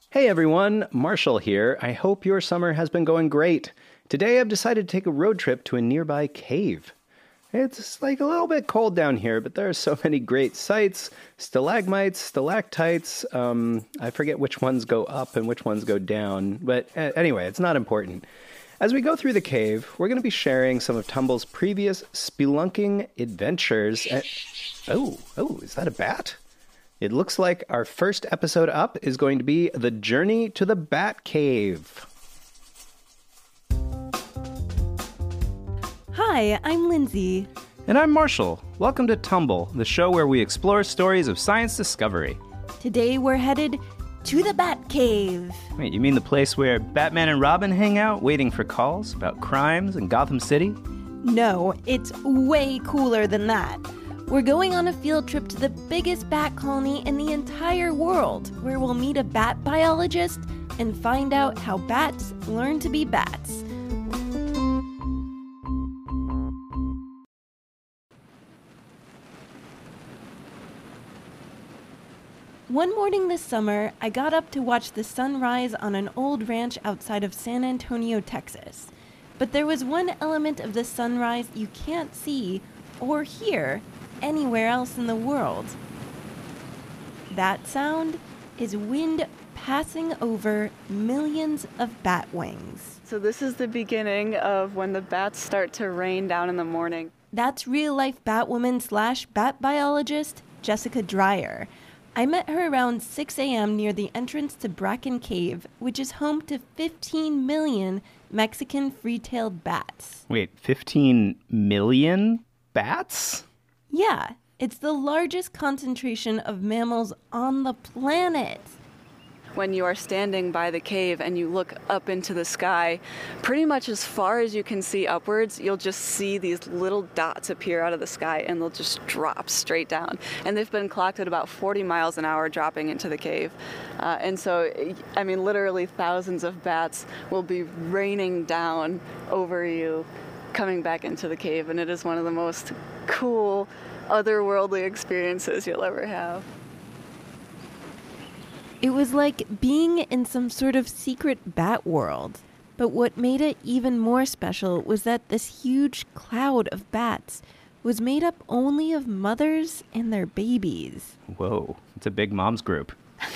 Hey everyone, Marshall here. I hope your summer has been going great. Today I've decided to take a road trip to a nearby cave. It's like a little bit cold down here, but there are so many great sights, stalagmites, stalactites. I forget which ones go up and which ones go down, but anyway, it's not important. As we go through the cave, we're going to be sharing some of Tumble's previous spelunking adventures. Oh, is that a bat? It looks like our first episode up is going to be The Journey to the Bat Cave. Hi, I'm Lindsay. And I'm Marshall. Welcome to Tumble, the show where we explore stories of science discovery. Today we're headed to the Bat Cave. Wait, you mean the place where Batman and Robin hang out, waiting for calls about crimes in Gotham City? No, it's way cooler than that. We're going on a field trip to the biggest bat colony in the entire world, where we'll meet a bat biologist and find out how bats learn to be bats. One morning this summer, I got up to watch the sun rise on an old ranch outside of San Antonio, Texas. But there was one element of the sunrise you can't see or hear anywhere else in the world. That sound is wind passing over millions of bat wings. So this is the beginning of when the bats start to rain down in the morning. That's real-life Batwoman / bat biologist Jessica Dreyer. I met her around 6 a.m. near the entrance to Bracken Cave, which is home to 15 million Mexican free-tailed bats. Wait, 15 million bats? Yeah, it's the largest concentration of mammals on the planet. When you are standing by the cave and you look up into the sky, pretty much as far as you can see upwards, you'll just see these little dots appear out of the sky and they'll just drop straight down. And they've been clocked at about 40 miles an hour dropping into the cave. And so, I mean, literally thousands of bats will be raining down over you, coming back into the cave, and it is one of the most cool, otherworldly experiences you'll ever have. It was like being in some sort of secret bat world. But what made it even more special was that this huge cloud of bats was made up only of mothers and their babies. Whoa, it's a big mom's group.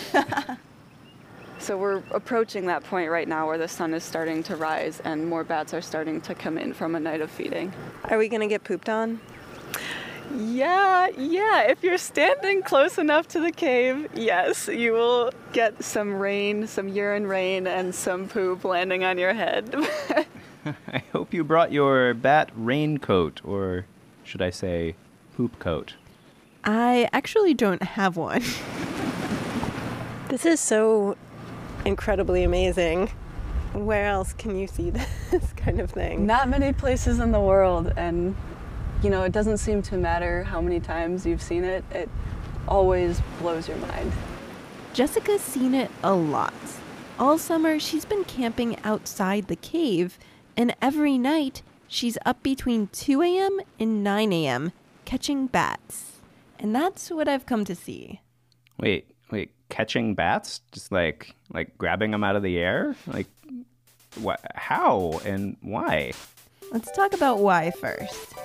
So we're approaching that point right now where the sun is starting to rise and more bats are starting to come in from a night of feeding. Are we going to get pooped on? Yeah. If you're standing close enough to the cave, yes, you will get some rain, some urine rain, and some poop landing on your head. I hope you brought your bat raincoat, or should I say poop coat? I actually don't have one. This is so incredibly amazing. Where else can you see this kind of thing? Not many places in the world, and you know, it doesn't seem to matter how many times you've seen it. It always blows your mind. Jessica's seen it a lot. All summer, she's been camping outside the cave, and every night, she's up between 2 a.m. and 9 a.m. catching bats. And that's what I've come to see. Wait, catching bats? Just like grabbing them out of the air? Like, what? How and why? Let's talk about why first.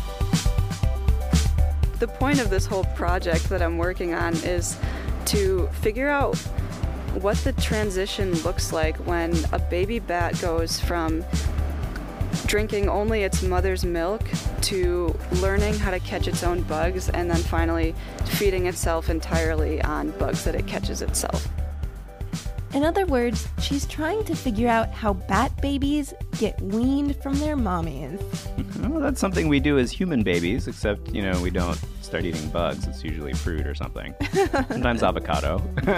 The point of this whole project that I'm working on is to figure out what the transition looks like when a baby bat goes from drinking only its mother's milk to learning how to catch its own bugs and then finally feeding itself entirely on bugs that it catches itself. In other words, she's trying to figure out how bat babies get weaned from their mommies. Well, that's something we do as human babies, except, we don't start eating bugs. It's usually fruit or something. Sometimes avocado.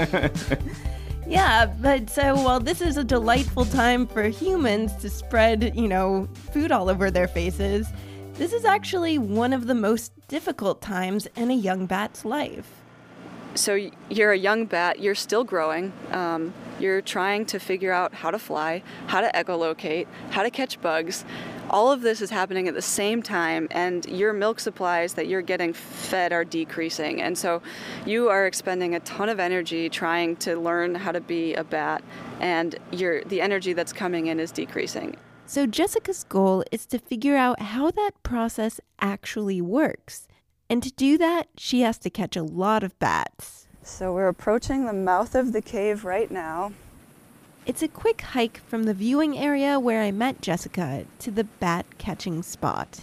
Yeah, but so while this is a delightful time for humans to spread, food all over their faces, this is actually one of the most difficult times in a young bat's life. So you're a young bat, you're still growing. You're trying to figure out how to fly, how to echolocate, how to catch bugs. All of this is happening at the same time, and your milk supplies that you're getting fed are decreasing. And so you are expending a ton of energy trying to learn how to be a bat, and the energy that's coming in is decreasing. So Jessica's goal is to figure out how that process actually works. And to do that, she has to catch a lot of bats. So we're approaching the mouth of the cave right now. It's a quick hike from the viewing area where I met Jessica to the bat catching spot.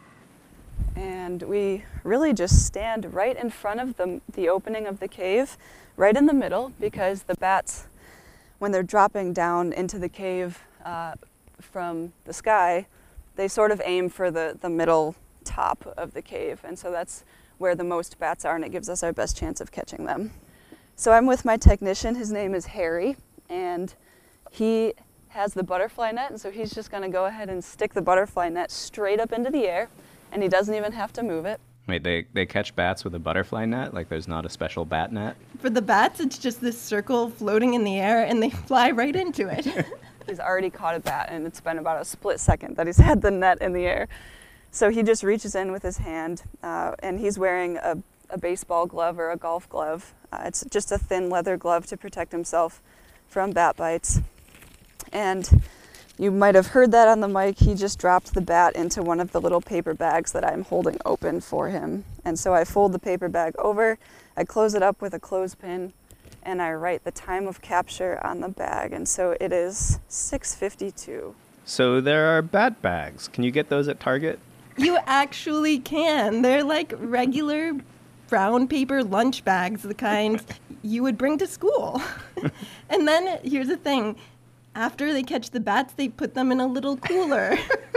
And we really just stand right in front of the opening of the cave, right in the middle, because the bats, when they're dropping down into the cave from the sky, they sort of aim for the middle top of the cave, and so that's where the most bats are, and it gives us our best chance of catching them. So I'm with my technician. His name is Harry, and he has the butterfly net, and so he's just going to go ahead and stick the butterfly net straight up into the air, and he doesn't even have to move it. Wait, they catch bats with a butterfly net? Like there's not a special bat net? For the bats, it's just this circle floating in the air, and they fly right into it. He's already caught a bat, and it's been about a split second that he's had the net in the air. So he just reaches in with his hand, and he's wearing a baseball glove or a golf glove. It's just a thin leather glove to protect himself from bat bites. And you might have heard that on the mic. He just dropped the bat into one of the little paper bags that I'm holding open for him. And so I fold the paper bag over, I close it up with a clothespin, and I write the time of capture on the bag. And so it is 6:52. So there are bat bags. Can you get those at Target? You actually can. They're like regular brown paper lunch bags, the kind you would bring to school. And then here's the thing. After they catch the bats, they put them in a little cooler.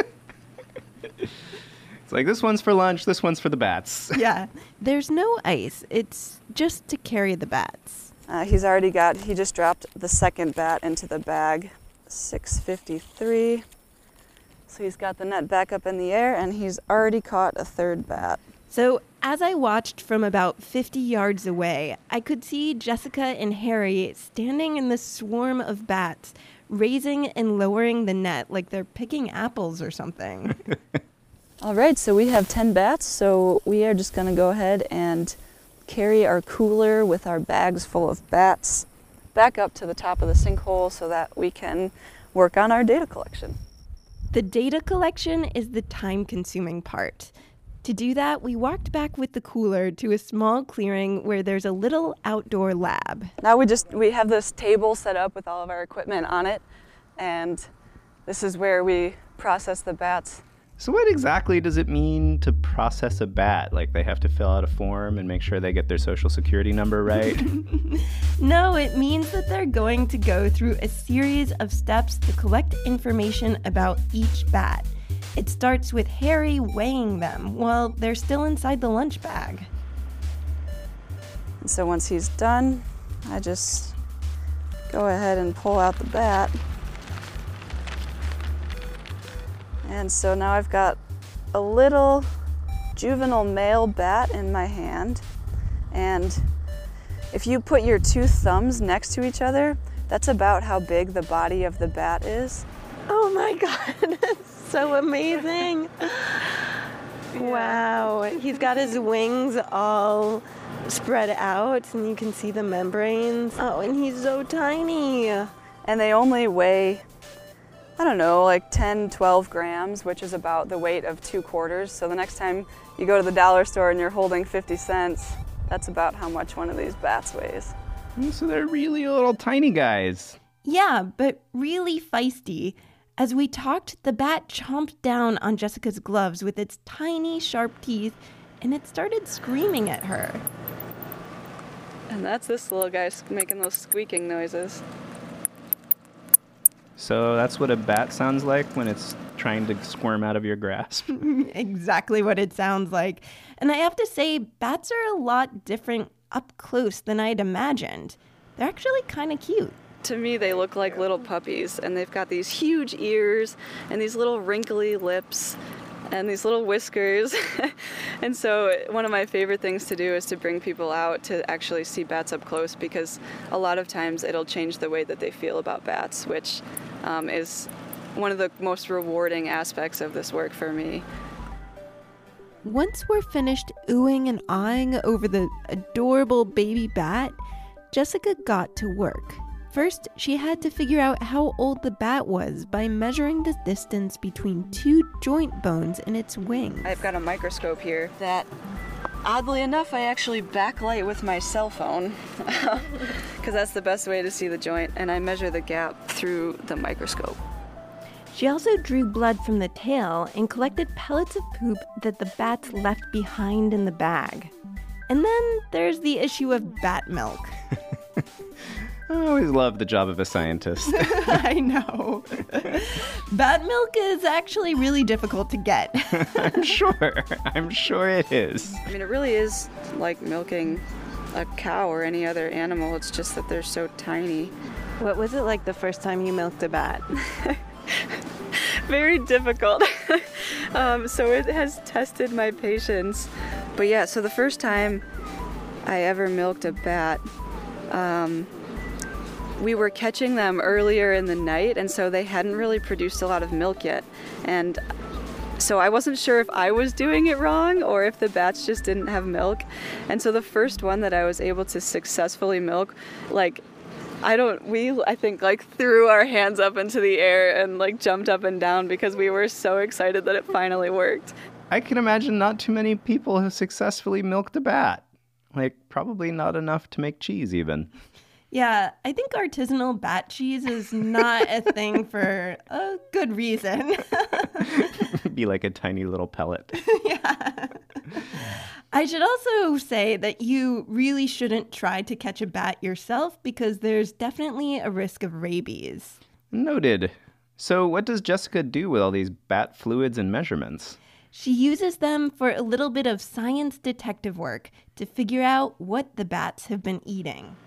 It's like, this one's for lunch, this one's for the bats. Yeah. There's no ice. It's just to carry the bats. He just dropped the second bat into the bag, 6:53. So he's got the net back up in the air, and he's already caught a third bat. So as I watched from about 50 yards away, I could see Jessica and Harry standing in the swarm of bats, raising and lowering the net like they're picking apples or something. All right, so we have 10 bats, so we are just going to go ahead and carry our cooler with our bags full of bats back up to the top of the sinkhole so that we can work on our data collection. The data collection is the time-consuming part. To do that, we walked back with the cooler to a small clearing where there's a little outdoor lab. Now we have this table set up with all of our equipment on it, and this is where we process the bats. So what exactly does it mean to process a bat? Like they have to fill out a form and make sure they get their social security number right? No, it means that they're going to go through a series of steps to collect information about each bat. It starts with Harry weighing them while they're still inside the lunch bag. And so once he's done, I just go ahead and pull out the bat. And so now I've got a little juvenile male bat in my hand. And if you put your two thumbs next to each other, that's about how big the body of the bat is. Oh my God, that's so amazing. Wow, he's got his wings all spread out and you can see the membranes. Oh, and he's so tiny. And they only weigh, I don't know, like 10, 12 grams, which is about the weight of 2 quarters. So the next time you go to the dollar store and you're holding 50 cents, that's about how much one of these bats weighs. So they're really little tiny guys. Yeah, but really feisty. As we talked, the bat chomped down on Jessica's gloves with its tiny, sharp teeth, and it started screaming at her. And that's this little guy making those squeaking noises. So that's what a bat sounds like when it's trying to squirm out of your grasp. Exactly what it sounds like. And I have to say, bats are a lot different up close than I'd imagined. They're actually kind of cute. To me, they look like little puppies, and they've got these huge ears and these little wrinkly lips. and these little whiskers. And so one of my favorite things to do is to bring people out to actually see bats up close, because a lot of times it'll change the way that they feel about bats, which is one of the most rewarding aspects of this work for me. Once we're finished oohing and aahing over the adorable baby bat, Jessica got to work. First, she had to figure out how old the bat was by measuring the distance between two joint bones in its wings. I've got a microscope here that, oddly enough, I actually backlight with my cell phone, because that's the best way to see the joint, and I measure the gap through the microscope. She also drew blood from the tail and collected pellets of poop that the bats left behind in the bag. And then there's the issue of bat milk. I always love the job of a scientist. I know. Bat milk is actually really difficult to get. I'm sure it is. I mean, it really is like milking a cow or any other animal. It's just that they're so tiny. What was it like the first time you milked a bat? Very difficult. So it has tested my patience. But yeah, so the first time I ever milked a bat, we were catching them earlier in the night, and so they hadn't really produced a lot of milk yet. And so I wasn't sure if I was doing it wrong or if the bats just didn't have milk. And so the first one that I was able to successfully milk, I think threw our hands up into the air and jumped up and down because we were so excited that it finally worked. I can imagine not too many people have successfully milked a bat. Probably not enough to make cheese even. Yeah, I think artisanal bat cheese is not a thing for a good reason. Be like a tiny little pellet. Yeah. I should also say that you really shouldn't try to catch a bat yourself because there's definitely a risk of rabies. Noted. So what does Jessica do with all these bat fluids and measurements? She uses them for a little bit of science detective work to figure out what the bats have been eating.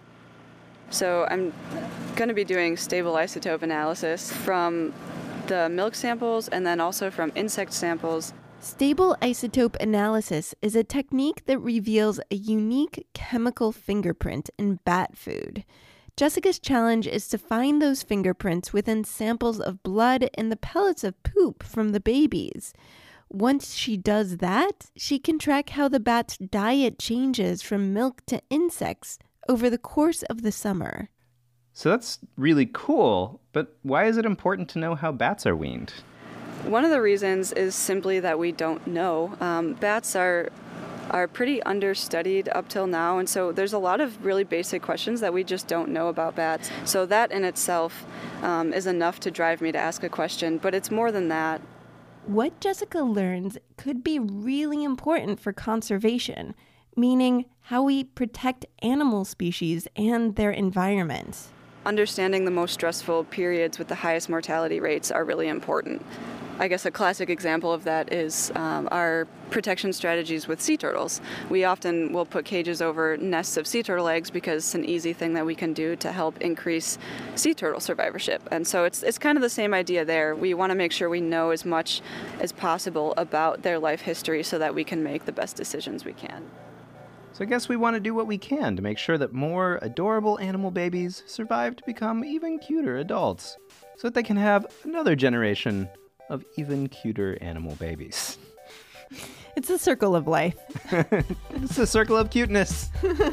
So I'm going to be doing stable isotope analysis from the milk samples and then also from insect samples. Stable isotope analysis is a technique that reveals a unique chemical fingerprint in bat food. Jessica's challenge is to find those fingerprints within samples of blood and the pellets of poop from the babies. Once she does that, she can track how the bat's diet changes from milk to insects over the course of the summer. So that's really cool, but why is it important to know how bats are weaned? One of the reasons is simply that we don't know. Bats are pretty understudied up till now, and so there's a lot of really basic questions that we just don't know about bats. So that in itself is enough to drive me to ask a question, but it's more than that. What Jessica learns could be really important for conservation, meaning how we protect animal species and their environment. Understanding the most stressful periods with the highest mortality rates are really important. I guess a classic example of that is our protection strategies with sea turtles. We often will put cages over nests of sea turtle eggs because it's an easy thing that we can do to help increase sea turtle survivorship. And so it's kind of the same idea there. We want to make sure we know as much as possible about their life history so that we can make the best decisions we can. So I guess we want to do what we can to make sure that more adorable animal babies survive to become even cuter adults, so that they can have another generation of even cuter animal babies. It's a circle of life. It's a circle of cuteness.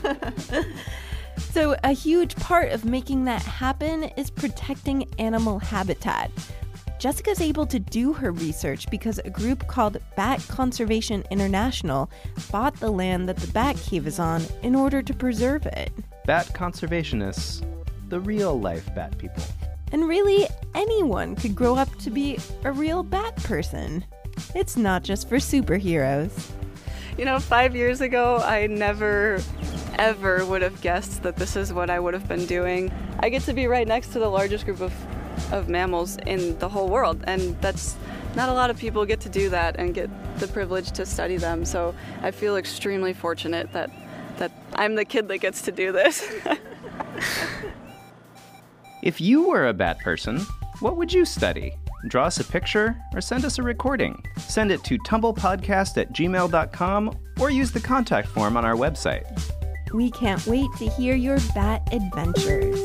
So a huge part of making that happen is protecting animal habitat. Jessica's able to do her research because a group called Bat Conservation International bought the land that the Bat Cave is on in order to preserve it. Bat conservationists, the real-life bat people. And really, anyone could grow up to be a real bat person. It's not just for superheroes. 5 years ago, I never, ever would have guessed that this is what I would have been doing. I get to be right next to the largest group of mammals in the whole world, and that's not a lot of people get to do that and get the privilege to study them. So I feel extremely fortunate that I'm the kid that gets to do this. If you were a bat person, what would you study? Draw us a picture or send us a recording. Send it to tumblepodcast@gmail.com or use the contact form on our website. We can't wait to hear your bat adventures.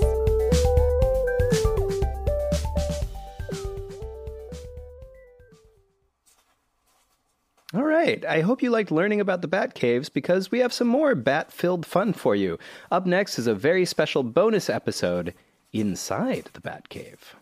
All right, I hope you liked learning about the bat caves because we have some more bat-filled fun for you. Up next is a very special bonus episode inside the bat cave.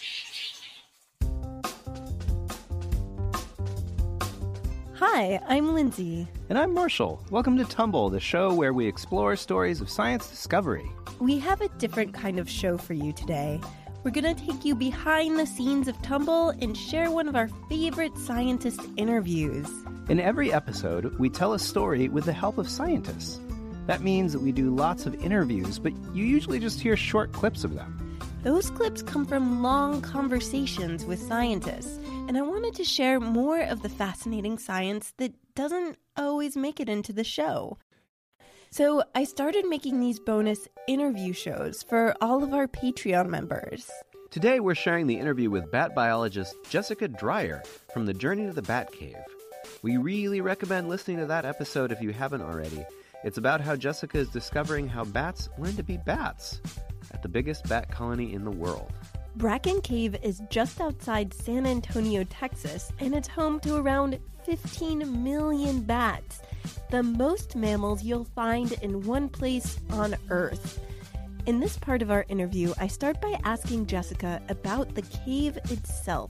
Hi, I'm Lindsay. And I'm Marshall. Welcome to Tumble, the show where we explore stories of science discovery. We have a different kind of show for you today. We're going to take you behind the scenes of Tumble and share one of our favorite scientist interviews. In every episode, we tell a story with the help of scientists. That means that we do lots of interviews, but you usually just hear short clips of them. Those clips come from long conversations with scientists, and I wanted to share more of the fascinating science that doesn't always make it into the show. So I started making these bonus interview shows for all of our Patreon members. Today we're sharing the interview with bat biologist Jessica Dreyer from the Journey to the Bat Cave. We really recommend listening to that episode if you haven't already. It's about how Jessica is discovering how bats learn to be bats at the biggest bat colony in the world. Bracken Cave is just outside San Antonio, Texas, and it's home to around 15 million bats, the most mammals you'll find in one place on Earth. In this part of our interview, I start by asking Jessica about the cave itself.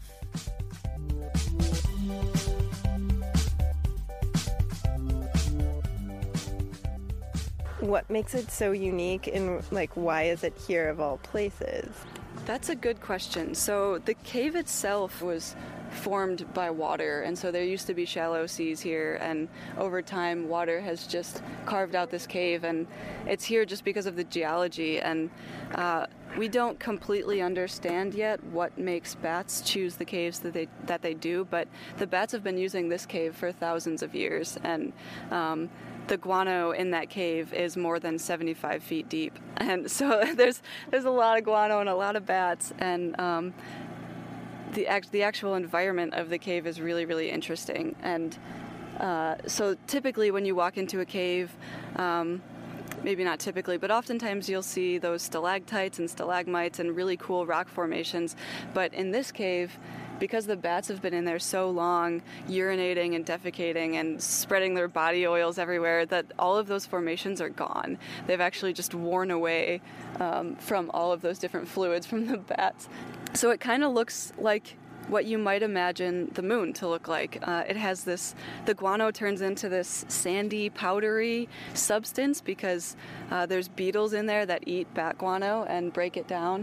What makes it so unique, and why is it here of all places? That's a good question. So the cave itself was formed by water, and so there used to be shallow seas here, and over time water has just carved out this cave, and it's here just because of the geology, and we don't completely understand yet what makes bats choose the caves that they do, but the bats have been using this cave for thousands of years, and the guano in that cave is more than 75 feet deep, and so there's a lot of guano and a lot of bats, and the actual environment of the cave is really, really interesting. And so typically when you walk into a cave, maybe not typically, but oftentimes you'll see those stalactites and stalagmites and really cool rock formations. But in this cave, because the bats have been in there so long, urinating and defecating and spreading their body oils everywhere, that all of those formations are gone. They've actually just worn away from all of those different fluids from the bats. So it kind of looks like what you might imagine the moon to look like. It has the guano turns into this sandy, powdery substance because there's beetles in there that eat bat guano and break it down.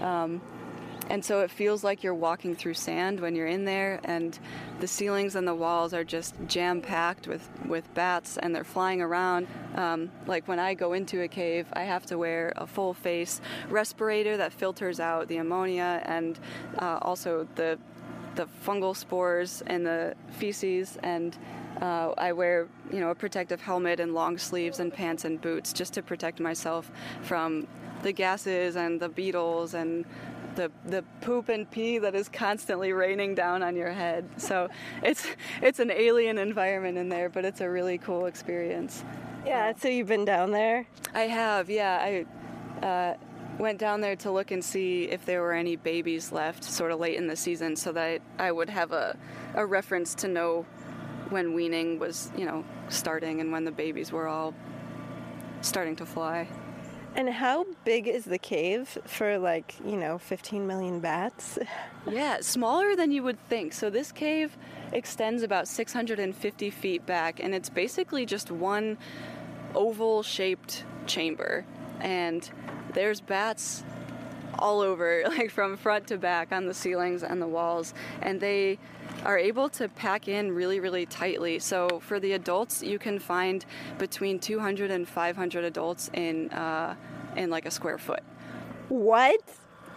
And so it feels like you're walking through sand when you're in there, and the ceilings and the walls are just jam-packed with bats, and they're flying around. Like when I go into a cave, I have to wear a full-face respirator that filters out the ammonia and also the fungal spores and the feces, and I wear, a protective helmet and long sleeves and pants and boots just to protect myself from the gases and the beetles and the poop and pee that is constantly raining down on your head. So it's an alien environment in there, but it's a really cool experience. Yeah, so you've been down there? I have, yeah. I went down there to look and see if there were any babies left sort of late in the season so that I would have a reference to know when weaning was, starting and when the babies were all starting to fly. And how big is the cave for 15 million bats? Yeah, smaller than you would think. So this cave extends about 650 feet back, and it's basically just one oval-shaped chamber. And there's bats all over, from front to back on the ceilings and the walls, and they are able to pack in really, really tightly. So for the adults, you can find between 200 and 500 adults in a square foot. What?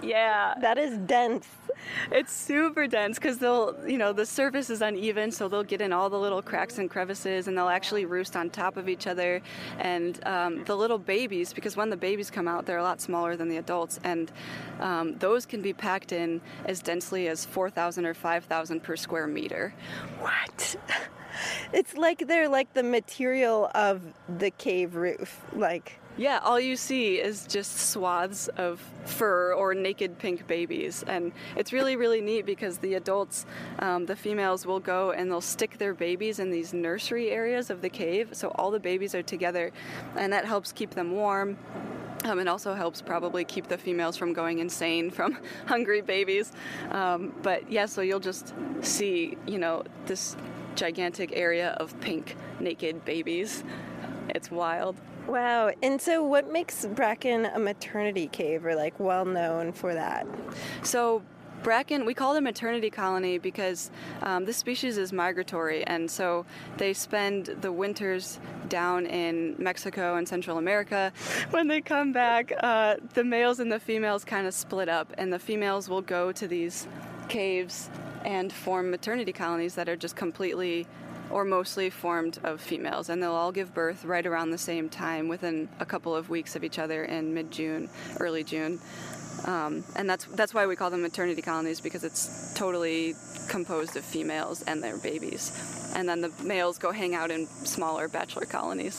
Yeah. That is dense. It's super dense because the surface is uneven, so they'll get in all the little cracks and crevices, and they'll actually roost on top of each other. And the little babies, because when the babies come out, they're a lot smaller than the adults, and those can be packed in as densely as 4,000 or 5,000 per square meter. What? It's like they're like the material of the cave roof. Like, yeah, all you see is just swaths of fur or naked pink babies. And it's really, really neat because the adults, the females, will go and they'll stick their babies in these nursery areas of the cave. So all the babies are together, and that helps keep them warm. It also helps probably keep the females from going insane from hungry babies. But yeah, so you'll just see, this gigantic area of pink, naked babies. It's wild. wow. And so what makes Bracken a maternity cave, or like well known for that? So Bracken, we call it a maternity colony because this species is migratory, and so they spend the winters down in Mexico and Central America. When they come back, the males and the females kind of split up, and the females will go to these caves and form maternity colonies that are just completely or mostly formed of females, and they'll all give birth right around the same time within a couple of weeks of each other in mid-June, early June. And that's why we call them maternity colonies, because it's totally composed of females and their babies. And then the males go hang out in smaller bachelor colonies.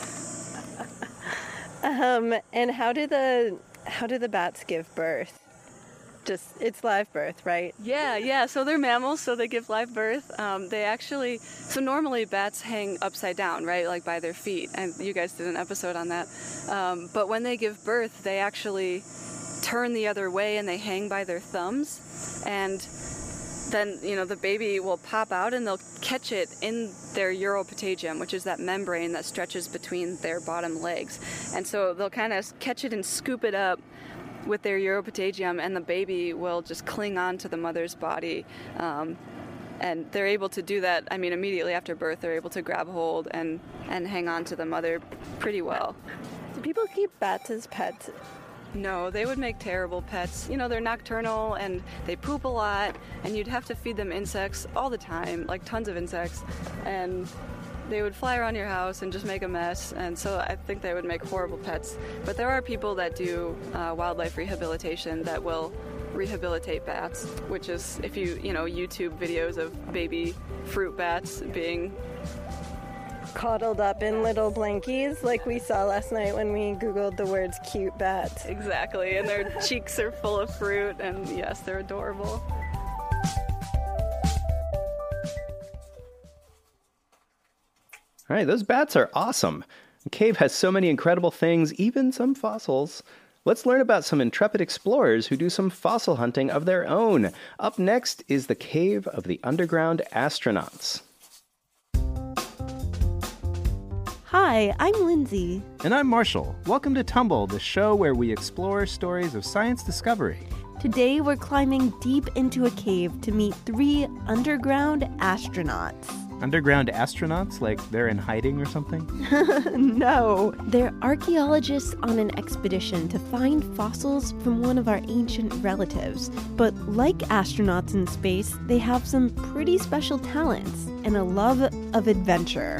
And how do the bats give birth? Just, it's live birth, right? Yeah. So they're mammals, so they give live birth. So normally bats hang upside down, right, like by their feet. And you guys did an episode on that. But when they give birth, they actually turn the other way and they hang by their thumbs. And then, the baby will pop out and they'll catch it in their uropatagium, which is that membrane that stretches between their bottom legs. And so they'll kind of catch it and scoop it up with their uropatagium, and the baby will just cling on to the mother's body. And they're able to do that, immediately after birth, they're able to grab hold and hang on to the mother pretty well. Do people keep bats as pets? No, they would make terrible pets. They're nocturnal and they poop a lot, and you'd have to feed them insects all the time, like tons of insects. And they would fly around your house and just make a mess, and so I think they would make horrible pets. But there are people that do wildlife rehabilitation that will rehabilitate bats, which is, if you YouTube videos of baby fruit bats being Coddled up in little blankies, like we saw last night when we Googled the words cute bats. Exactly, and their cheeks are full of fruit, and yes, they're adorable. All right, those bats are awesome. The cave has so many incredible things, even some fossils. Let's learn about some intrepid explorers who do some fossil hunting of their own. Up next is the Cave of the Underground Astronauts. Hi, I'm Lindsay. And I'm Marshall. Welcome to Tumble, the show where we explore stories of science discovery. Today we're climbing deep into a cave to meet 3 underground astronauts. Underground astronauts? Like they're in hiding or something? No, they're archaeologists on an expedition to find fossils from one of our ancient relatives. But like astronauts in space, they have some pretty special talents and a love of adventure.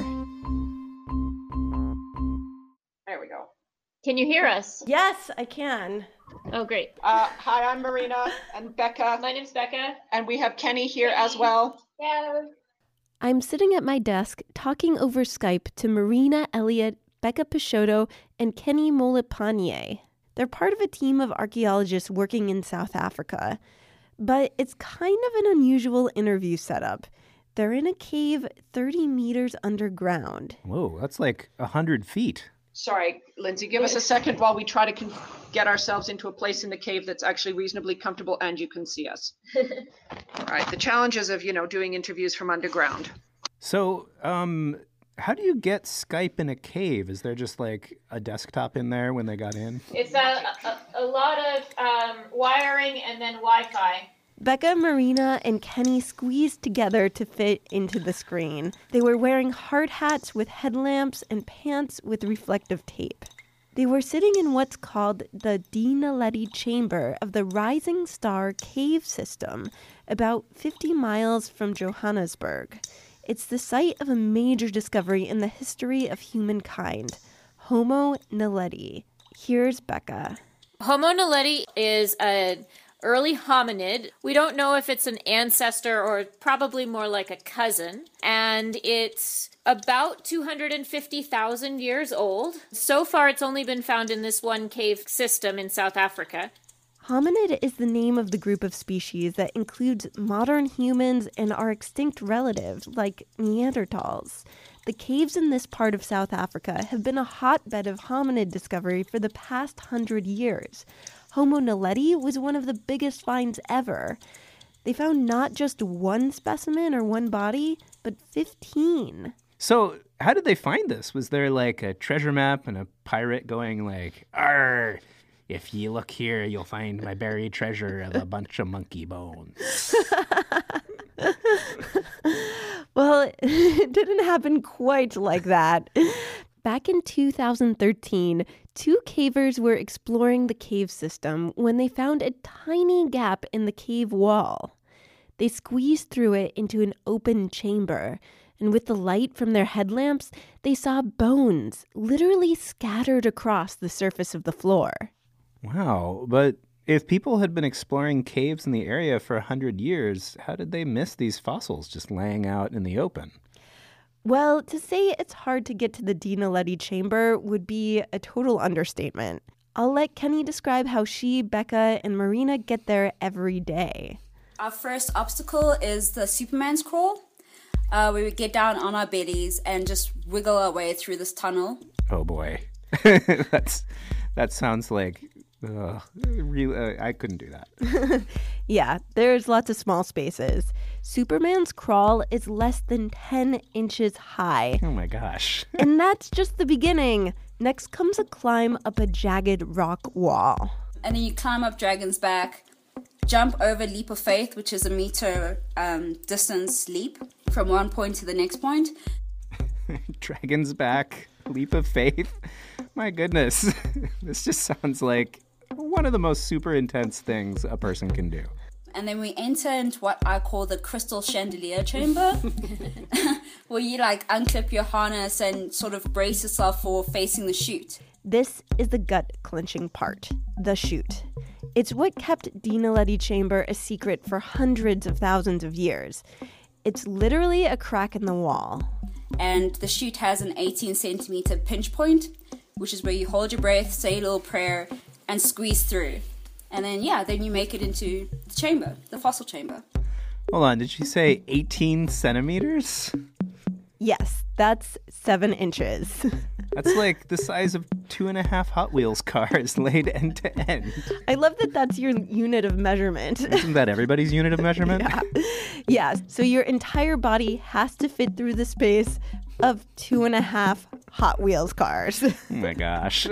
There we go. Can you hear us? Yes, I can. Oh, great. Hi, I'm Marina and Becca. My name's Becca. And we have Kenny here as well. Yeah. I'm sitting at my desk talking over Skype to Marina Elliott, Becca Peixoto, and Kenny Molopane. They're part of a team of archaeologists working in South Africa. But it's kind of an unusual interview setup. They're in a cave 30 meters underground. Whoa, that's like 100 feet. Sorry, Lindsay, give us a second while we try to get ourselves into a place in the cave that's actually reasonably comfortable and you can see us. All right, the challenges of, doing interviews from underground. So, how do you get Skype in a cave? Is there just like a desktop in there when they got in? It's a lot of wiring and then Wi-Fi. Becca, Marina, and Kenny squeezed together to fit into the screen. They were wearing hard hats with headlamps and pants with reflective tape. They were sitting in what's called the Dinaledi Chamber of the Rising Star Cave System, about 50 miles from Johannesburg. It's the site of a major discovery in the history of humankind, Homo naledi. Here's Becca. Homo naledi is an early hominid. We don't know if it's an ancestor or probably more like a cousin. And it's about 250,000 years old. So far, it's only been found in this one cave system in South Africa. Hominid is the name of the group of species that includes modern humans and our extinct relatives, like Neanderthals. The caves in this part of South Africa have been a hotbed of hominid discovery for the past 100 years. Homo naledi was one of the biggest finds ever. They found not just one specimen or one body, but 15. So how did they find this? Was there like a treasure map and a pirate going like, "Arr, if you look here, you'll find my buried treasure of a bunch of monkey bones"? Well, it didn't happen quite like that. Back in 2013, two cavers were exploring the cave system when they found a tiny gap in the cave wall. They squeezed through it into an open chamber, and with the light from their headlamps, they saw bones literally scattered across the surface of the floor. Wow, but if people had been exploring caves in the area for 100 years, how did they miss these fossils just laying out in the open? Well, to say it's hard to get to the Dinaledi chamber would be a total understatement. I'll let Kenny describe how she, Becca, and Marina get there every day. Our first obstacle is the Superman's crawl. We would get down on our bellies and just wiggle our way through this tunnel. Oh boy, that sounds like really. I couldn't do that. Yeah, there's lots of small spaces. Superman's crawl is less than 10 inches high. Oh my gosh. And that's just the beginning. Next comes a climb up a jagged rock wall. And then you climb up Dragon's Back, jump over Leap of Faith, which is a meter distance leap from one point to the next point. Dragon's Back, Leap of Faith. My goodness. This just sounds like one of the most super intense things a person can do. And then we enter into what I call the crystal chandelier chamber, where you like unclip your harness and sort of brace yourself for facing the chute. This is the gut-clenching part, the chute. It's what kept Dinaledi Chamber a secret for hundreds of thousands of years. It's literally a crack in the wall. And the chute has an 18 centimeter pinch point, which is where you hold your breath, say a little prayer, and squeeze through. And then, then you make it into the chamber, the fossil chamber. Hold on, did you say 18 centimeters? Yes, that's 7 inches. That's like the size of 2.5 Hot Wheels cars laid end to end. I love that that's your unit of measurement. Isn't that everybody's unit of measurement? Yeah, so your entire body has to fit through the space of 2.5 Hot Wheels cars. Oh my gosh.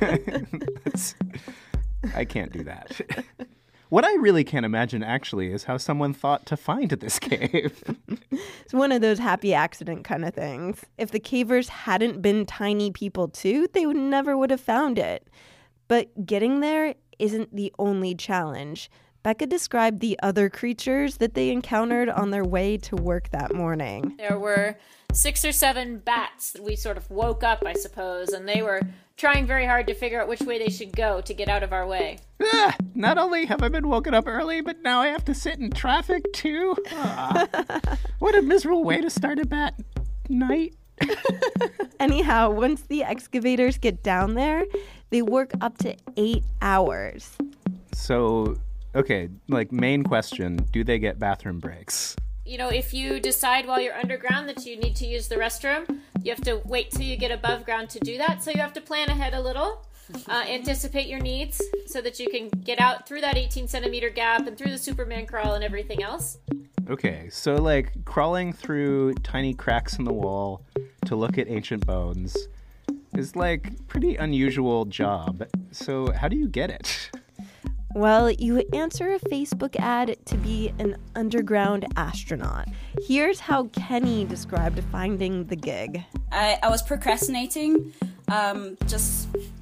I can't do that. What I really can't imagine, actually, is how someone thought to find this cave. It's one of those happy accident kind of things. If the cavers hadn't been tiny people too, they never would have found it. But getting there isn't the only challenge. Becca described the other creatures that they encountered on their way to work that morning. There were 6 or 7 bats that we sort of woke up, I suppose, and they were trying very hard to figure out which way they should go to get out of our way. Not only have I been woken up early, but now I have to sit in traffic too. What a miserable way to start a bat night. Anyhow, once the excavators get down there, they work up to 8 hours. So, okay, main question, do they get bathroom breaks? You know, if you decide while you're underground that you need to use the restroom, you have to wait till you get above ground to do that. So you have to plan ahead a little, anticipate your needs so that you can get out through that 18 centimeter gap and through the Superman crawl and everything else. Okay, so crawling through tiny cracks in the wall to look at ancient bones is pretty unusual job. So how do you get it? Well, you answer a Facebook ad to be an underground astronaut. Here's how Kenny described finding the gig. I was procrastinating, just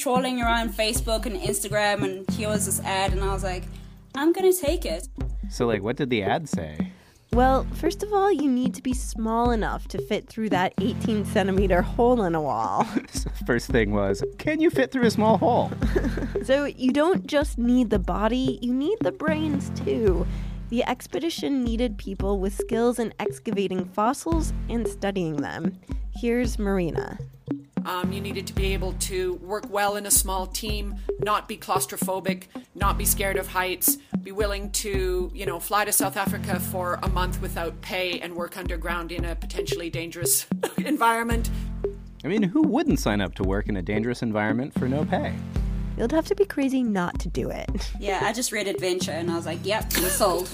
trawling around Facebook and Instagram, and here was this ad, and I was like, I'm gonna take it. So, like, what did the ad say? Well, first of all, you need to be small enough to fit through that 18-centimeter hole in a wall. So first thing was, can you fit through a small hole? So you don't just need the body, you need the brains too. The expedition needed people with skills in excavating fossils and studying them. Here's Marina. You needed to be able to work well in a small team, not be claustrophobic, not be scared of heights, be willing to, fly to South Africa for a month without pay and work underground in a potentially dangerous environment. I mean, who wouldn't sign up to work in a dangerous environment for no pay? You'd have to be crazy not to do it. Yeah, I just read adventure and I was like, yep, I'm sold.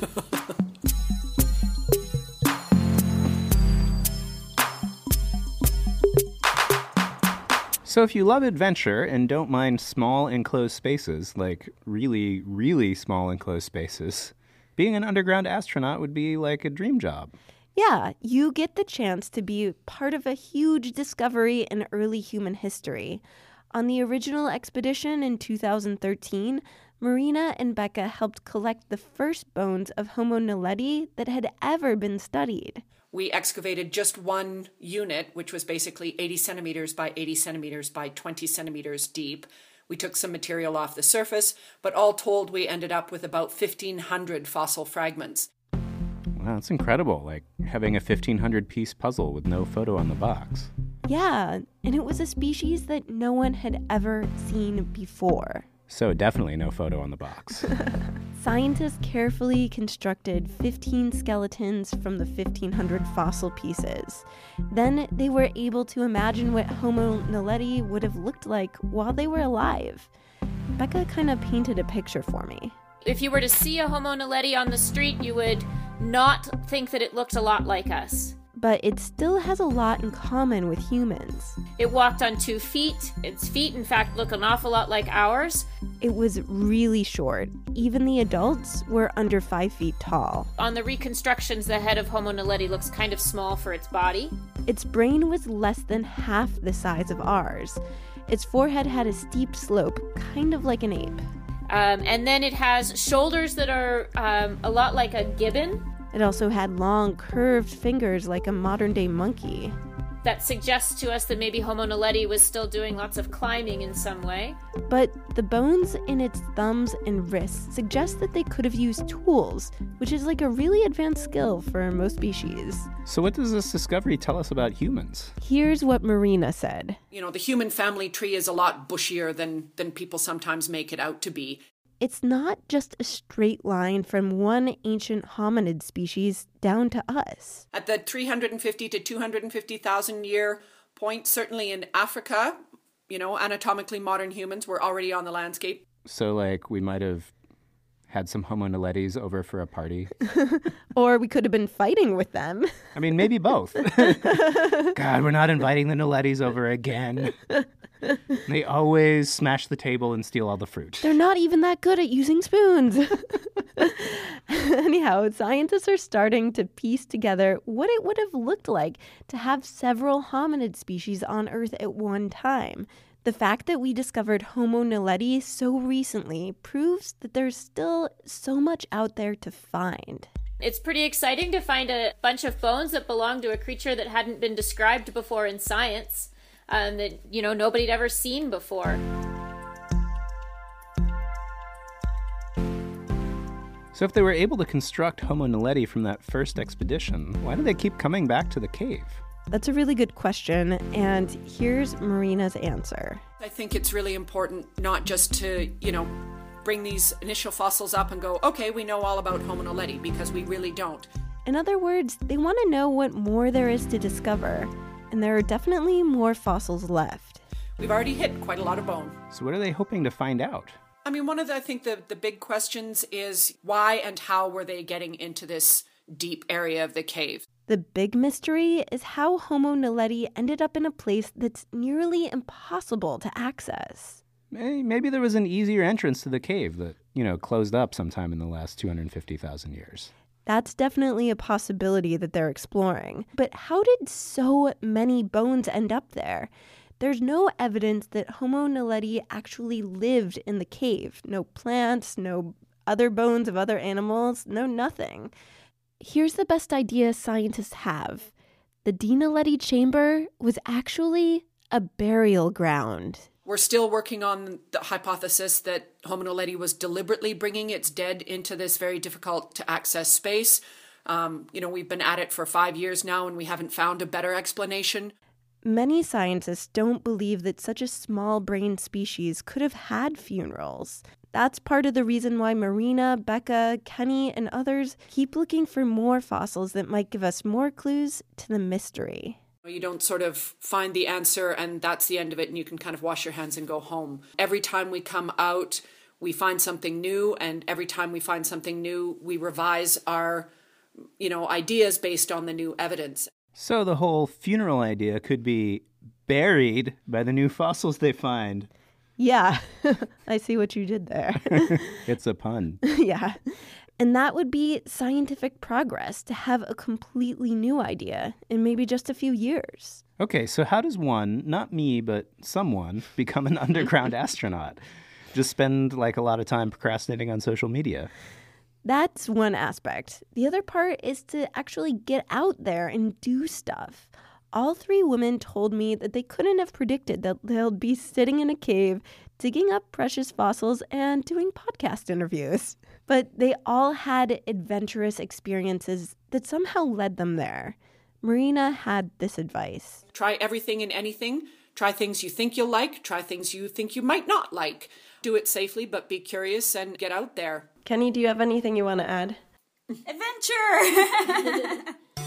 So if you love adventure and don't mind small enclosed spaces, like really, really small enclosed spaces, being an underground astronaut would be like a dream job. Yeah, you get the chance to be part of a huge discovery in early human history. On the original expedition in 2013, Marina and Becca helped collect the first bones of Homo naledi that had ever been studied. We excavated just one unit, which was basically 80 centimeters by 80 centimeters by 20 centimeters deep. We took some material off the surface, but all told, we ended up with about 1,500 fossil fragments. Wow, that's incredible, like having a 1,500-piece puzzle with no photo on the box. Yeah, and it was a species that no one had ever seen before. So definitely no photo on the box. Scientists carefully constructed 15 skeletons from the 1,500 fossil pieces. Then they were able to imagine what Homo naledi would have looked like while they were alive. Becca kind of painted a picture for me. If you were to see a Homo naledi on the street, you would not think that it looked a lot like us. But it still has a lot in common with humans. It walked on 2 feet. Its feet, in fact, look an awful lot like ours. It was really short. Even the adults were under 5 feet tall. On the reconstructions, the head of Homo naledi looks kind of small for its body. Its brain was less than half the size of ours. Its forehead had a steep slope, kind of like an ape. And then it has shoulders that are a lot like a gibbon. It also had long, curved fingers like a modern-day monkey. That suggests to us that maybe Homo naledi was still doing lots of climbing in some way. But the bones in its thumbs and wrists suggest that they could have used tools, which is like a really advanced skill for most species. So what does this discovery tell us about humans? Here's what Marina said. The human family tree is a lot bushier than people sometimes make it out to be. It's not just a straight line from one ancient hominid species down to us. At the 350 to 250,000 year point, certainly in Africa, anatomically modern humans were already on the landscape. So, like, we might have had some Homo naledis over for a party. Or we could have been fighting with them. I mean, maybe both. God, we're not inviting the naledis over again. They always smash the table and steal all the fruit. They're not even that good at using spoons. Anyhow, scientists are starting to piece together what it would have looked like to have several hominid species on Earth at one time. The fact that we discovered Homo naledi so recently proves that there's still so much out there to find. It's pretty exciting to find a bunch of bones that belong to a creature that hadn't been described before in science. That, nobody'd ever seen before. So if they were able to construct Homo naledi from that first expedition, why do they keep coming back to the cave? That's a really good question, and here's Marina's answer. I think it's really important not just to, bring these initial fossils up and go, okay, we know all about Homo naledi, because we really don't. In other words, they want to know what more there is to discover. And there are definitely more fossils left. We've already hit quite a lot of bone. So what are they hoping to find out? I mean, one of the big questions is why and how were they getting into this deep area of the cave? The big mystery is how Homo naledi ended up in a place that's nearly impossible to access. Maybe there was an easier entrance to the cave that, closed up sometime in the last 250,000 years. That's definitely a possibility that they're exploring. But how did so many bones end up there? there's no evidence that Homo naledi actually lived in the cave. No plants, no other bones of other animals, no nothing. Here's the best idea scientists have. The Dinaledi chamber was actually a burial ground. We're still working on the hypothesis that Homo naledi was deliberately bringing its dead into this very difficult to access space. We've been at it for 5 years now and we haven't found a better explanation. Many scientists don't believe that such a small-brained species could have had funerals. That's part of the reason why Marina, Becca, Kenny, and others keep looking for more fossils that might give us more clues to the mystery. You don't sort of find the answer and that's the end of it and you can kind of wash your hands and go home. Every time we come out, we find something new, and every time we find something new, we revise our, ideas based on the new evidence. So the whole funeral idea could be buried by the new fossils they find. Yeah, I see what you did there. It's a pun. Yeah. And that would be scientific progress, to have a completely new idea in maybe just a few years. Okay, so how does one, not me, but someone, become an underground astronaut? Just spend a lot of time procrastinating on social media. That's one aspect. The other part is to actually get out there and do stuff. All three women told me that they couldn't have predicted that they'll be sitting in a cave, digging up precious fossils and doing podcast interviews. But they all had adventurous experiences that somehow led them there. Marina had this advice. Try everything and anything. Try things you think you'll like. Try things you think you might not like. Do it safely, but be curious and get out there. Kenny, do you have anything you want to add? Adventure!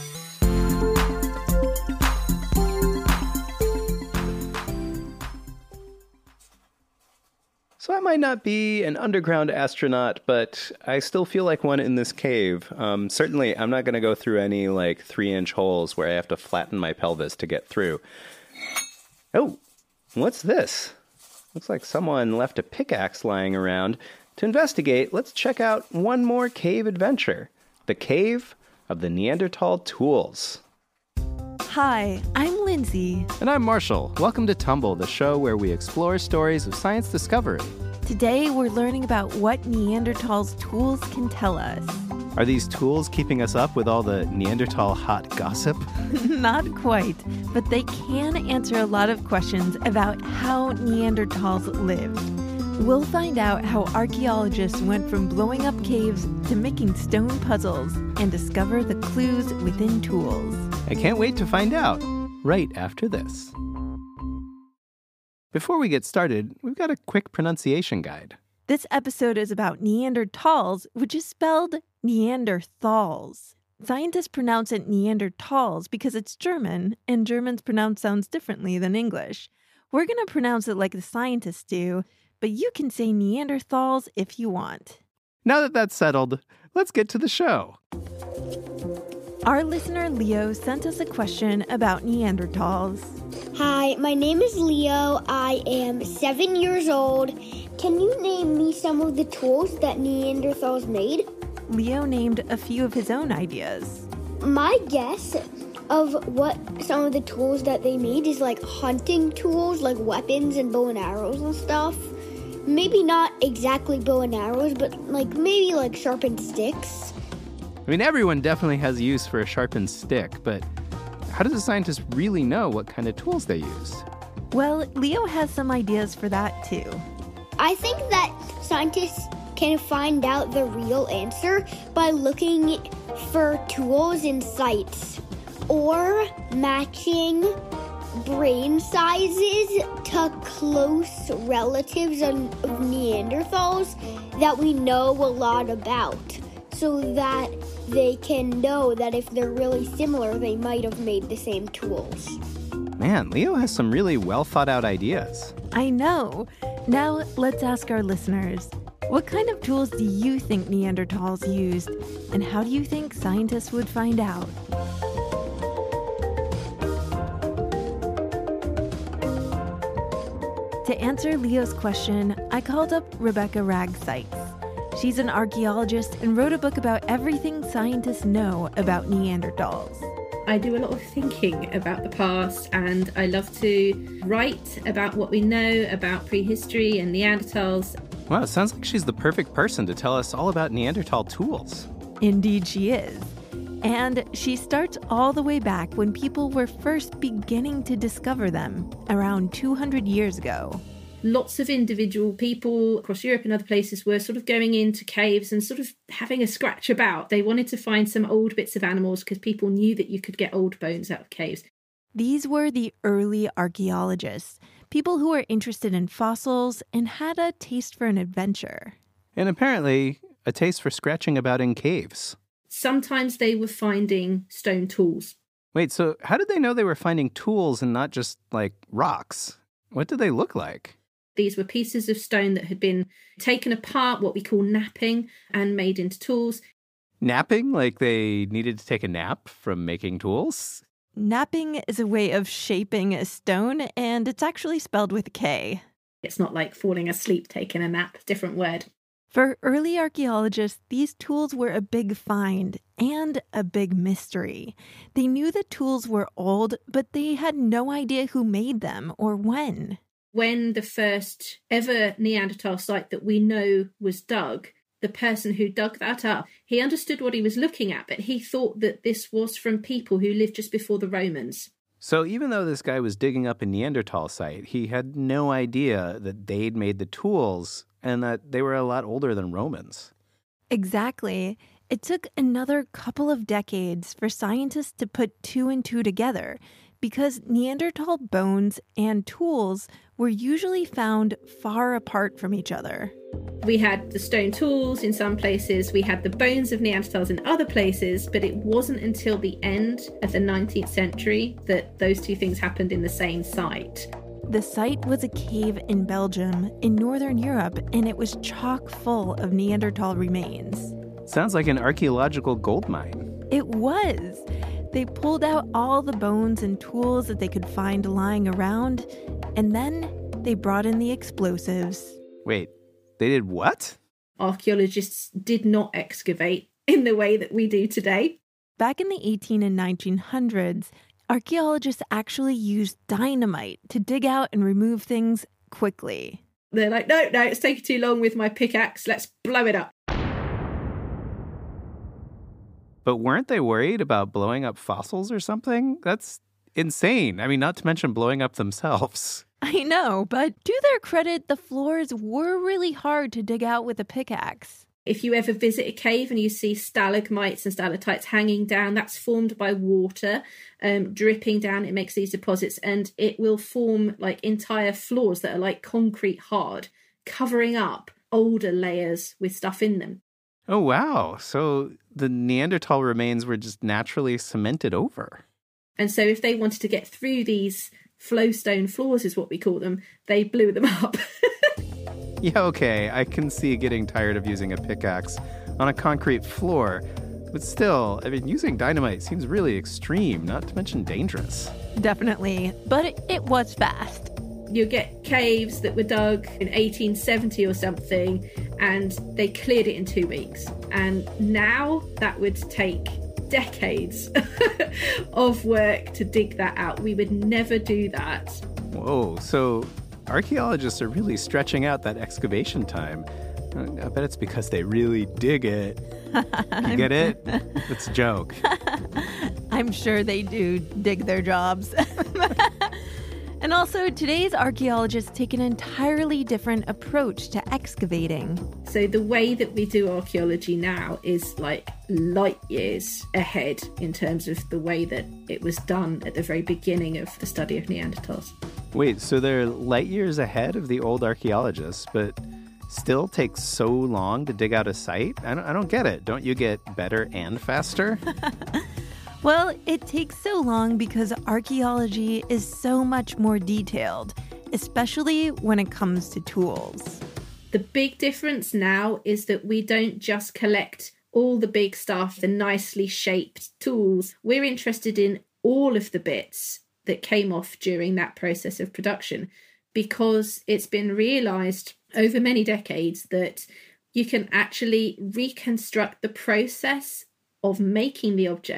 So I might not be an underground astronaut, but I still feel like one in this cave. Certainly, I'm not going to go through any 3-inch holes where I have to flatten my pelvis to get through. Oh, what's this? Looks like someone left a pickaxe lying around. To investigate, let's check out one more cave adventure. The Cave of the Neanderthal Tools. Hi, I'm Lindsay. And I'm Marshall. Welcome to Tumble, the show where we explore stories of science discovery. Today, we're learning about what Neanderthals' tools can tell us. Are these tools keeping us up with all the Neanderthal hot gossip? Not quite, but they can answer a lot of questions about how Neanderthals lived. We'll find out how archaeologists went from blowing up caves to making stone puzzles and discover the clues within tools. I can't wait to find out, right after this. Before we get started, we've got a quick pronunciation guide. This episode is about Neanderthals, which is spelled Neanderthals. Scientists pronounce it Neanderthals because it's German, and Germans pronounce sounds differently than English. We're going to pronounce it like the scientists do, but you can say Neanderthals if you want. Now that that's settled, let's get to the show. Our listener Leo sent us a question about Neanderthals. Hi, my name is Leo. I am 7 years old. Can you name me some of the tools that Neanderthals made? Leo named a few of his own ideas. My guess of what some of the tools that they made is hunting tools, like weapons and bow and arrows and stuff. Maybe not exactly bow and arrows, but maybe sharpened sticks. I mean, everyone definitely has use for a sharpened stick, but how does a scientist really know what kind of tools they used? Well, Leo has some ideas for that too. I think that scientists can find out the real answer by looking for tools in sites or matching brain sizes to close relatives of Neanderthals that we know a lot about, so that they can know that if they're really similar, they might have made the same tools. Man, Leo has some really well thought out ideas. I know. Now let's ask our listeners, what kind of tools do you think Neanderthals used, and how do you think scientists would find out? To answer Leo's question, I called up Rebecca Ragg-Sykes. She's an archaeologist and wrote a book about everything scientists know about Neanderthals. I do a lot of thinking about the past, and I love to write about what we know about prehistory and Neanderthals. Wow, it sounds like she's the perfect person to tell us all about Neanderthal tools. Indeed she is. And she starts all the way back when people were first beginning to discover them, around 200 years ago. Lots of individual people across Europe and other places were sort of going into caves and sort of having a scratch about. They wanted to find some old bits of animals because people knew that you could get old bones out of caves. These were the early archaeologists, people who were interested in fossils and had a taste for an adventure. And apparently, a taste for scratching about in caves. Sometimes they were finding stone tools. Wait, so how did they know they were finding tools and not just, like, rocks? What did they look like? These were pieces of stone that had been taken apart, what we call napping, and made into tools. Napping? Like they needed to take a nap from making tools? Napping is a way of shaping a stone, and it's actually spelled with a K. It's not like falling asleep, taking a nap, different word. For early archaeologists, these tools were a big find and a big mystery. They knew the tools were old, but they had no idea who made them or when. When the first ever Neanderthal site that we know was dug, the person who dug that up, he understood what he was looking at, but he thought that this was from people who lived just before the Romans. So even though this guy was digging up a Neanderthal site, he had no idea that they'd made the tools and that they were a lot older than Romans. Exactly. It took another couple of decades for scientists to put two and two together, because Neanderthal bones and tools were usually found far apart from each other. We had the stone tools in some places, we had the bones of Neanderthals in other places, but it wasn't until the end of the 19th century that those two things happened in the same site. The site was a cave in Belgium, in Northern Europe, and it was chock full of Neanderthal remains. Sounds like an archaeological gold mine. It was. They pulled out all the bones and tools that they could find lying around, and then they brought in the explosives. Wait, they did what? Archaeologists did not excavate in the way that we do today. Back in the 18 and 1900s, archaeologists actually used dynamite to dig out and remove things quickly. They're like, no, it's taking too long with my pickaxe, let's blow it up. But weren't they worried about blowing up fossils or something? That's insane. I mean, not to mention blowing up themselves. I know, but to their credit, the floors were really hard to dig out with a pickaxe. If you ever visit a cave and you see stalagmites and stalactites hanging down, that's formed by water dripping down. It makes these deposits, and it will form like entire floors that are like concrete hard, covering up older layers with stuff in them. Oh, wow. So the Neanderthal remains were just naturally cemented over. And so if they wanted to get through these flowstone floors, is what we call them, they blew them up. Yeah, okay. I can see getting tired of using a pickaxe on a concrete floor. But still, I mean, using dynamite seems really extreme, not to mention dangerous. Definitely. But it was fast. You get caves that were dug in 1870 or something, and they cleared it in 2 weeks. And now that would take decades of work to dig that out. We would never do that. Whoa, so archaeologists are really stretching out that excavation time. I bet it's because they really dig it. You get it? It's a joke. I'm sure they do dig their jobs. And also, today's archaeologists take an entirely different approach to excavating. So the way that we do archaeology now is like light years ahead in terms of the way that it was done at the very beginning of the study of Neanderthals. Wait, so they're light years ahead of the old archaeologists, but still takes so long to dig out a site? I don't get it. Don't you get better and faster? Well, it takes so long because archaeology is so much more detailed, especially when it comes to tools. The big difference now is that we don't just collect all the big stuff, the nicely shaped tools. We're interested in all of the bits that came off during that process of production, because it's been realized over many decades that you can actually reconstruct the process of making the object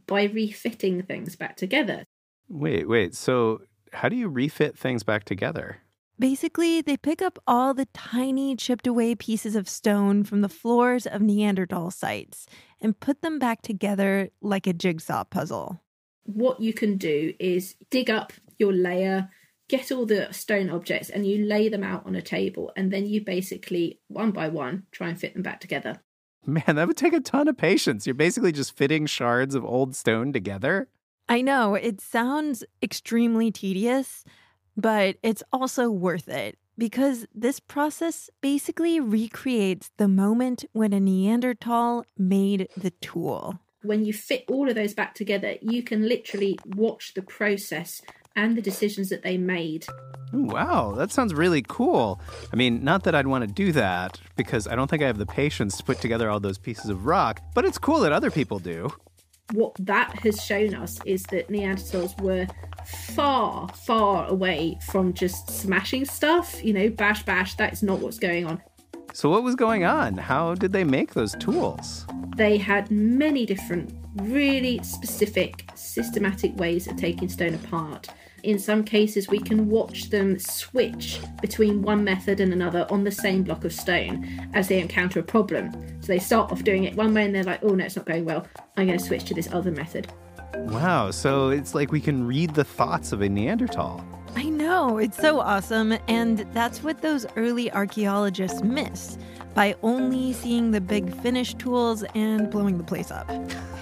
by refitting things back together. Wait. So how do you refit things back together? Basically, they pick up all the tiny chipped away pieces of stone from the floors of Neanderthal sites and put them back together like a jigsaw puzzle. What you can do is dig up your layer, get all the stone objects, and you lay them out on a table, and then you basically, one by one, try and fit them back together. Man, that would take a ton of patience. You're basically just fitting shards of old stone together. I know, it sounds extremely tedious, but it's also worth it because this process basically recreates the moment when a Neanderthal made the tool. When you fit all of those back together, you can literally watch the process and the decisions that they made. Wow, that sounds really cool. I mean, not that I'd want to do that, because I don't think I have the patience to put together all those pieces of rock, but it's cool that other people do. What that has shown us is that Neanderthals were far, far away from just smashing stuff. Bash, bash, that's not what's going on. So what was going on? How did they make those tools? They had many different, really specific, systematic ways of taking stone apart. In some cases, we can watch them switch between one method and another on the same block of stone as they encounter a problem. So they start off doing it one way and they're like, oh no, it's not going well. I'm going to switch to this other method. Wow, so it's like we can read the thoughts of a Neanderthal. I know, it's so awesome. And that's what those early archaeologists miss by only seeing the big finished tools and blowing the place up.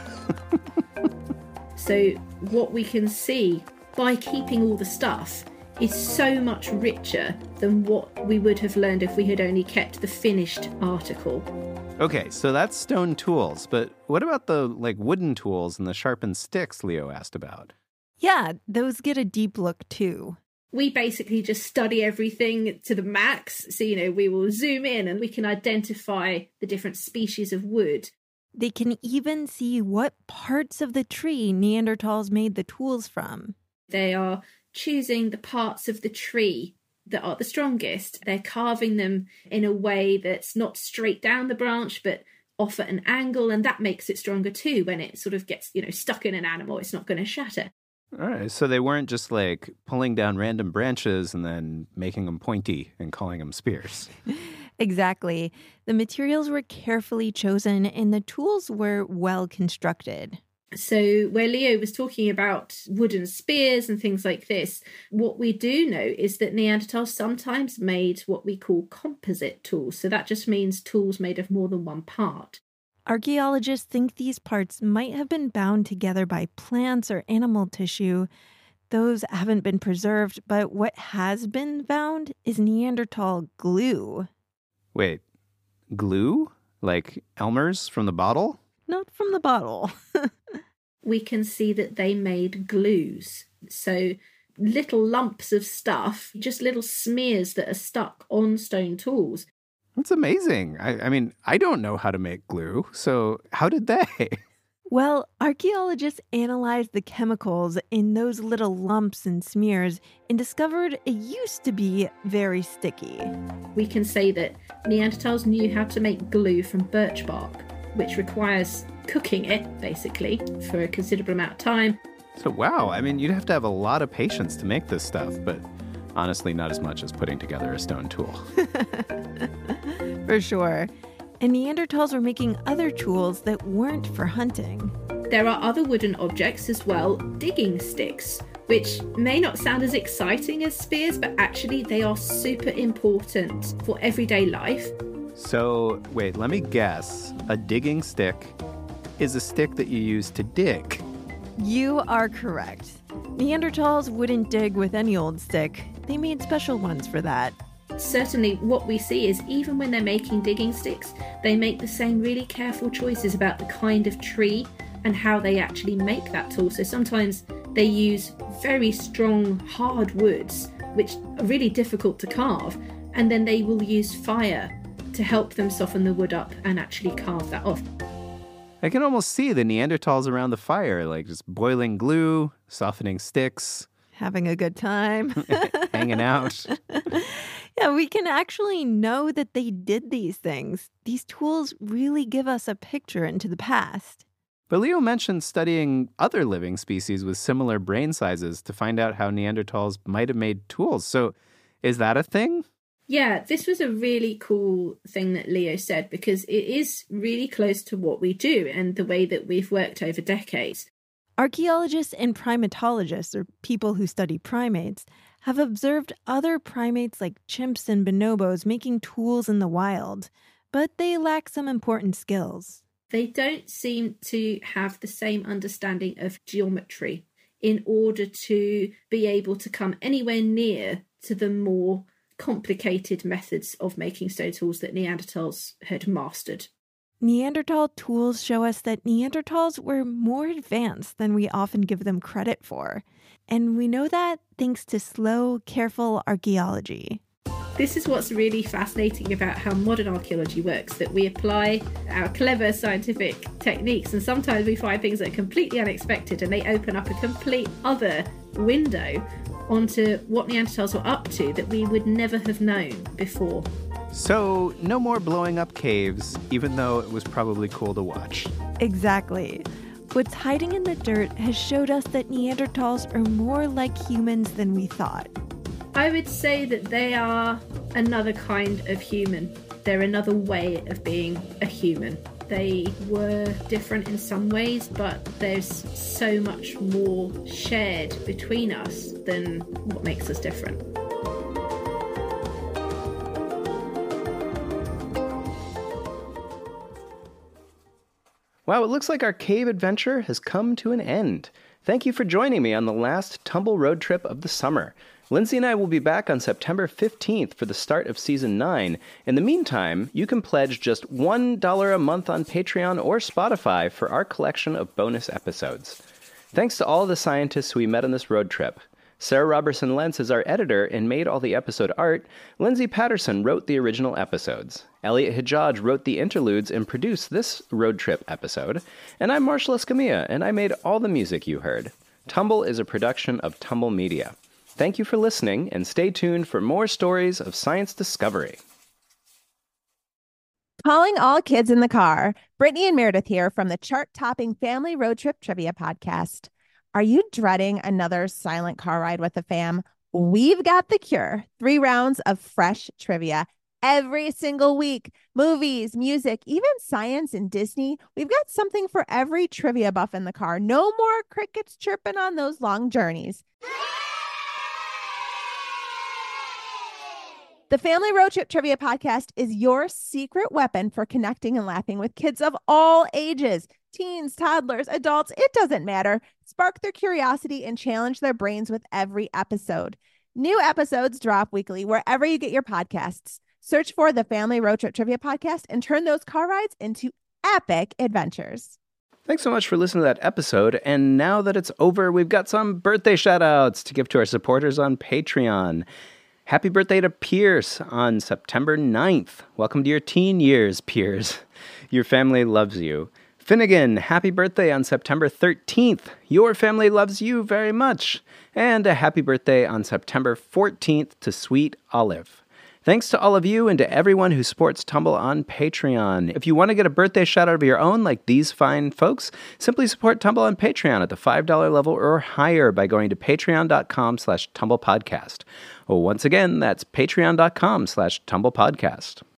So what we can see by keeping all the stuff is so much richer than what we would have learned if we had only kept the finished article. Okay, so that's stone tools, but what about the wooden tools and the sharpened sticks Leo asked about? Yeah, those get a deep look too. We basically just study everything to the max. So, we will zoom in and we can identify the different species of wood. They can even see what parts of the tree Neanderthals made the tools from. They are choosing the parts of the tree that are the strongest. They're carving them in a way that's not straight down the branch, but off at an angle, and that makes it stronger too. When it sort of gets, stuck in an animal, it's not going to shatter. All right, so they weren't just pulling down random branches and then making them pointy and calling them spears. Exactly. The materials were carefully chosen and the tools were well constructed. So where Leo was talking about wooden spears and things like this, what we do know is that Neanderthals sometimes made what we call composite tools. So that just means tools made of more than one part. Archaeologists think these parts might have been bound together by plants or animal tissue. Those haven't been preserved, but what has been found is Neanderthal glue. Wait, glue? Like Elmer's from the bottle? Not from the bottle. We can see that they made glues. So little lumps of stuff, just little smears that are stuck on stone tools. That's amazing. I mean, I don't know how to make glue, so how did they? Well, archaeologists analyzed the chemicals in those little lumps and smears and discovered it used to be very sticky. We can say that Neanderthals knew how to make glue from birch bark, which requires cooking it, basically, for a considerable amount of time. So, wow, I mean, you'd have to have a lot of patience to make this stuff, but honestly, not as much as putting together a stone tool. For sure. And Neanderthals were making other tools that weren't for hunting. There are other wooden objects as well, digging sticks, which may not sound as exciting as spears, but actually they are super important for everyday life. So, wait, let me guess. A digging stick is a stick that you use to dig. You are correct. Neanderthals wouldn't dig with any old stick. They made special ones for that. Certainly what we see is even when they're making digging sticks, they make the same really careful choices about the kind of tree and how they actually make that tool. So sometimes they use very strong, hard woods, which are really difficult to carve, and then they will use fire to help them soften the wood up and actually carve that off. I can almost see the Neanderthals around the fire, just boiling glue, softening sticks. Having a good time. Hanging out. Yeah, we can actually know that they did these things. These tools really give us a picture into the past. But Leo mentioned studying other living species with similar brain sizes to find out how Neanderthals might have made tools. So is that a thing? Yeah, this was a really cool thing that Leo said because it is really close to what we do and the way that we've worked over decades. Archaeologists and primatologists, or people who study primates, have observed other primates like chimps and bonobos making tools in the wild, but they lack some important skills. They don't seem to have the same understanding of geometry in order to be able to come anywhere near to the more complicated methods of making stone tools that Neanderthals had mastered. Neanderthal tools show us that Neanderthals were more advanced than we often give them credit for. And we know that thanks to slow, careful archaeology. This is what's really fascinating about how modern archaeology works, that we apply our clever scientific techniques and sometimes we find things that are completely unexpected and they open up a complete other window onto what Neanderthals were up to that we would never have known before. So no more blowing up caves, even though it was probably cool to watch. Exactly. What's hiding in the dirt has showed us that Neanderthals are more like humans than we thought. I would say that they are another kind of human. They're another way of being a human. They were different in some ways, but there's so much more shared between us than what makes us different. Wow, it looks like our cave adventure has come to an end. Thank you for joining me on the last Tumble road trip of the summer. Lindsay and I will be back on September 15th for the start of Season 9. In the meantime, you can pledge just $1 a month on Patreon or Spotify for our collection of bonus episodes. Thanks to all the scientists we met on this road trip. Sarah Robertson-Lentz is our editor and made all the episode art. Lindsay Patterson wrote the original episodes. Elliot Hajjaj wrote the interludes and produced this road trip episode. And I'm Marshall Escamilla, and I made all the music you heard. Tumble is a production of Tumble Media. Thank you for listening, and stay tuned for more stories of science discovery. Calling all kids in the car. Brittany and Meredith here from the chart-topping Family Road Trip Trivia Podcast. Are you dreading another silent car ride with the fam? We've got the cure. 3 rounds of fresh trivia every single week. Movies, music, even science and Disney. We've got something for every trivia buff in the car. No more crickets chirping on those long journeys. The Family Road Trip Trivia Podcast is your secret weapon for connecting and laughing with kids of all ages. Teens, toddlers, adults, it doesn't matter. Spark their curiosity and challenge their brains with every episode. New episodes drop weekly wherever you get your podcasts. Search for the Family Road Trip Trivia Podcast and turn those car rides into epic adventures. Thanks so much for listening to that episode. And now that it's over, we've got some birthday shout-outs to give to our supporters on Patreon. Happy birthday to Pierce on September 9th. Welcome to your teen years, Pierce. Your family loves you. Finnegan, happy birthday on September 13th. Your family loves you very much. And a happy birthday on September 14th to Sweet Olive. Thanks to all of you and to everyone who supports Tumble on Patreon. If you want to get a birthday shout-out of your own like these fine folks, simply support Tumble on Patreon at the $5 level or higher by going to patreon.com/tumblepodcast. Once again, that's patreon.com/tumblepodcast.